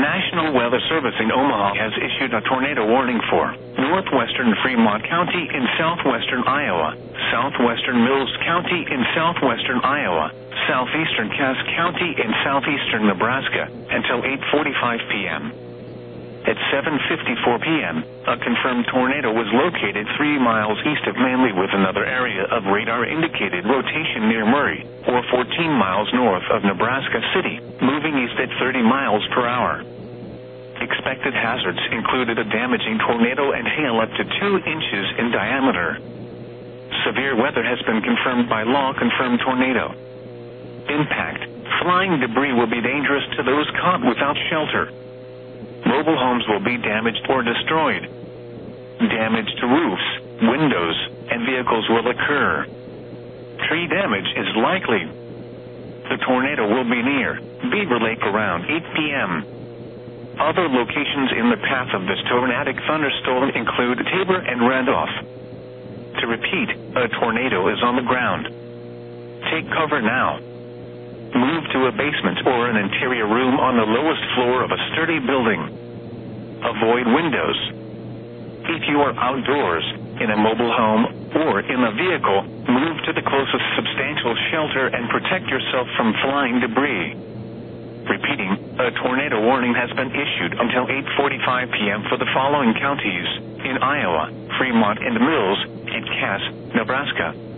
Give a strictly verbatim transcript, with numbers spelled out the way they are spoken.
National Weather Service in Omaha has issued a tornado warning for northwestern Fremont County in southwestern Iowa, southwestern Mills County in southwestern Iowa, southeastern Cass County in southeastern Nebraska, until eight forty-five p.m. At seven fifty-four p.m., a confirmed tornado was located three miles east of Manley with another area of radar-indicated rotation near Murray, or fourteen miles north of Nebraska City, moving east at thirty miles per hour. Expected hazards included a damaging tornado and hail up to two inches in diameter. Severe weather has been confirmed by law-confirmed tornado. Impact: flying debris will be dangerous to those caught without shelter. Mobile homes will be damaged or destroyed. Damage to roofs, windows, and vehicles will occur. Tree damage is likely. The tornado will be near Beaver Lake around eight p.m. Other locations in the path of this tornadic thunderstorm include Tabor and Randolph. To repeat, a tornado is on the ground. Take cover now. Move to a basement or an interior room on the lowest floor of a sturdy building. Avoid windows. If you are outdoors, in a mobile home, or in a vehicle, move to the closest substantial shelter and protect yourself from flying debris. Repeating, a tornado warning has been issued until eight forty-five p.m. for the following counties in Iowa, Fremont and Mills, and Cass, Nebraska.